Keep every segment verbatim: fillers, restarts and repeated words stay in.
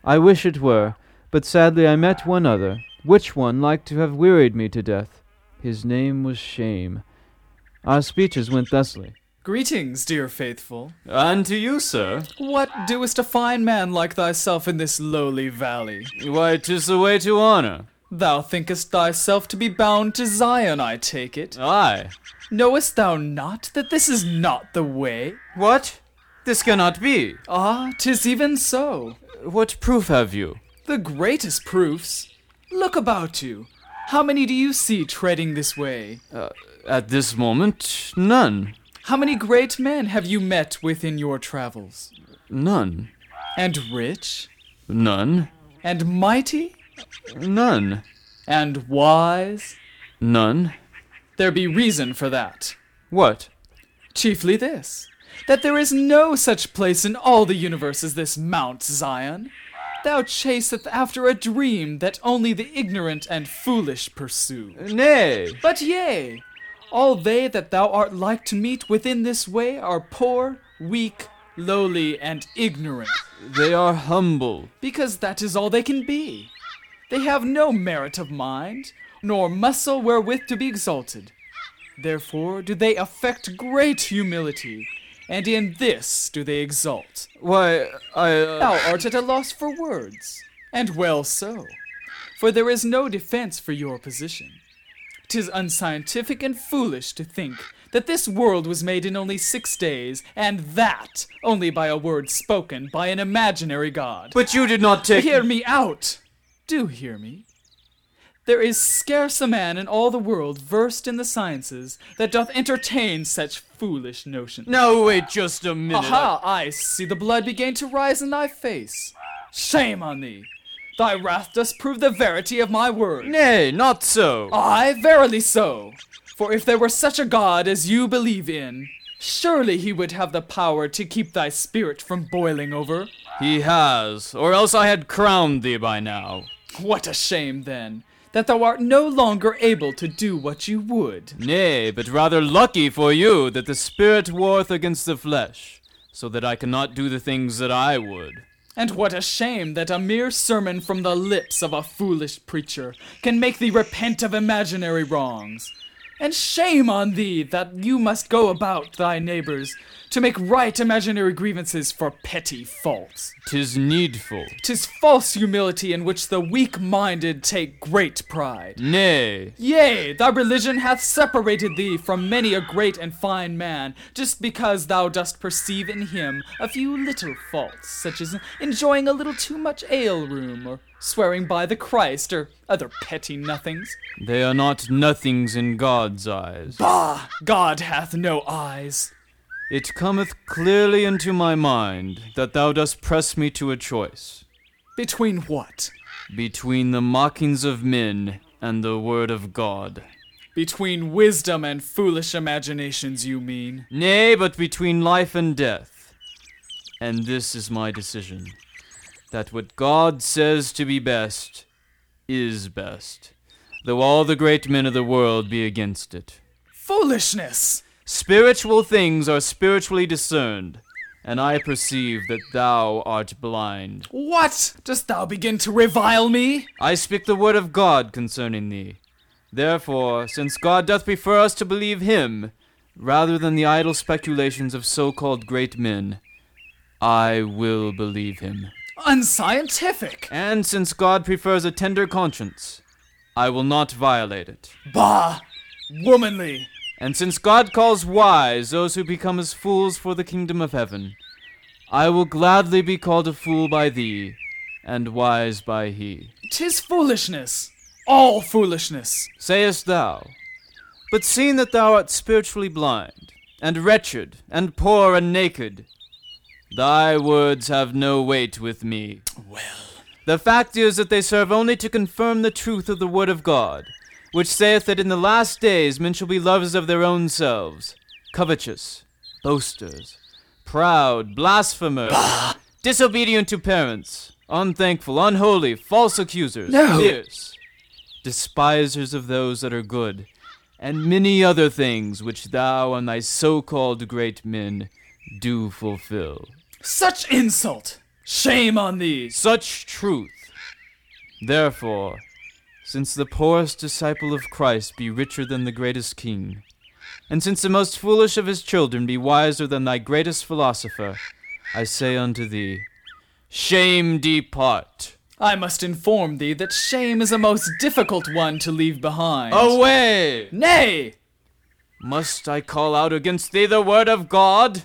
I wish it were, but sadly I met one other, which one like to have wearied me to death. His name was Shame. Our speeches went thusly. Greetings, dear faithful. And to you, sir. What doest a fine man like thyself in this lowly valley? Why, 'tis the way to honor. Thou thinkest thyself to be bound to Zion, I take it. Aye. Knowest thou not that this is not the way? What? This cannot be. Ah, 'tis even so. What proof have you? The greatest proofs. Look about you. How many do you see treading this way? Uh, at this moment, none. How many great men have you met with in your travels? None. And rich? None. And mighty? None. And wise? None. There be reason for that. What? Chiefly this, that there is no such place in all the universe as this Mount Zion. Thou chaseth after a dream that only the ignorant and foolish pursue. Nay. But yea, all they that thou art like to meet within this way are poor, weak, lowly, and ignorant. They are humble. Because that is all they can be. They have no merit of mind, nor muscle wherewith to be exalted. Therefore do they affect great humility, and in this do they exult. Why, I... Uh... Thou art at a loss for words, and well so, for there is no defense for your position. 'Tis unscientific and foolish to think that this world was made in only six days, and that only by a word spoken by an imaginary god. But you did not take... Hear me out! Do hear me. There is scarce a man in all the world versed in the sciences that doth entertain such foolish notions. Now wait just a minute. Aha! I see the blood begin to rise in thy face. Shame on thee! Thy wrath does prove the verity of my word. Nay, not so. Aye, verily so. For if there were such a God as you believe in, surely he would have the power to keep thy spirit from boiling over. He has, or else I had crowned thee by now. What a shame, then, that thou art no longer able to do what you would. Nay, but rather lucky for you that the spirit warreth against the flesh, so that I cannot do the things that I would. And what a shame that a mere sermon from the lips of a foolish preacher can make thee repent of imaginary wrongs. And shame on thee that you must go about thy neighbors to make right imaginary grievances for petty faults. 'Tis needful. 'Tis false humility in which the weak-minded take great pride. Nay. Yea, thy religion hath separated thee from many a great and fine man, just because thou dost perceive in him a few little faults, such as enjoying a little too much ale-room, or swearing by the Christ, or other petty nothings. They are not nothings in God's eyes. Bah! God hath no eyes. It cometh clearly into my mind that thou dost press me to a choice. Between what? Between the mockings of men and the word of God. Between wisdom and foolish imaginations, you mean? Nay, but between life and death. And this is my decision, that what God says to be best is best, though all the great men of the world be against it. Foolishness! Spiritual things are spiritually discerned, and I perceive that thou art blind. What? Dost thou begin to revile me? I speak the word of God concerning thee. Therefore, since God doth prefer us to believe him, rather than the idle speculations of so-called great men, I will believe him. Unscientific! And since God prefers a tender conscience, I will not violate it. Bah! Womanly! And since God calls wise those who become as fools for the kingdom of heaven, I will gladly be called a fool by thee, and wise by he. 'Tis foolishness, all foolishness, sayest thou. But seeing that thou art spiritually blind, and wretched, and poor, and naked, thy words have no weight with me. Well, the fact is that they serve only to confirm the truth of the word of God, which saith that in the last days men shall be lovers of their own selves, covetous, boasters, proud, blasphemers, bah! Disobedient to parents, unthankful, unholy, false accusers, no. fierce, despisers of those that are good, and many other things which thou and thy so-called great men do fulfill. Such insult! Shame on thee! Such truth. Therefore, since the poorest disciple of Christ be richer than the greatest king, and since the most foolish of his children be wiser than thy greatest philosopher, I say unto thee, shame depart. I must inform thee that shame is a most difficult one to leave behind. Away! Nay! Must I call out against thee the word of God?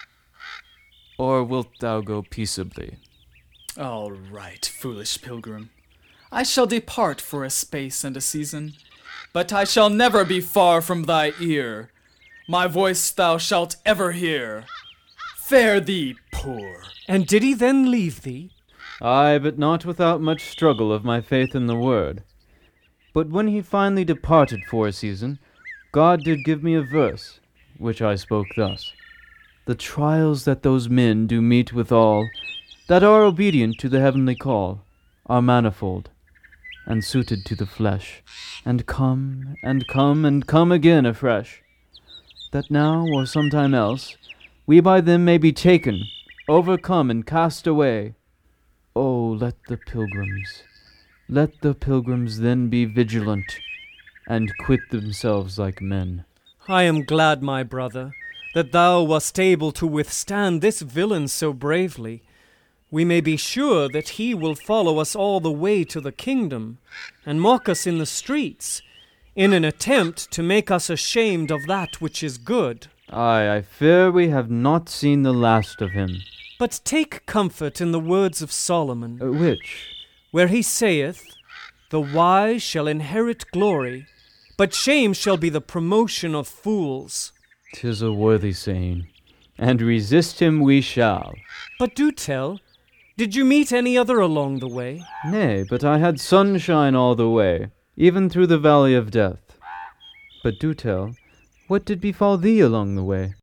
Or wilt thou go peaceably? All right, foolish pilgrim. I shall depart for a space and a season, but I shall never be far from thy ear. My voice thou shalt ever hear. Fare thee, poor. And did he then leave thee? Ay, but not without much struggle of my faith in the word. But when he finally departed for a season, God did give me a verse, which I spoke thus. The trials that those men do meet withal, that are obedient to the heavenly call, are manifold, and suited to the flesh, and come, and come, and come again afresh, that now or sometime else we by them may be taken, overcome, and cast away. Oh, let the pilgrims, let the pilgrims then be vigilant, and quit themselves like men. I am glad, my brother, that thou wast able to withstand this villain so bravely. We may be sure that he will follow us all the way to the kingdom, and mock us in the streets, in an attempt to make us ashamed of that which is good. Ay, I fear we have not seen the last of him. But take comfort in the words of Solomon, Uh, which? where he saith, the wise shall inherit glory, but shame shall be the promotion of fools. 'Tis a worthy saying, and resist him we shall. But do tell, did you meet any other along the way? Nay, but I had sunshine all the way, even through the valley of death. But do tell, what did befall thee along the way?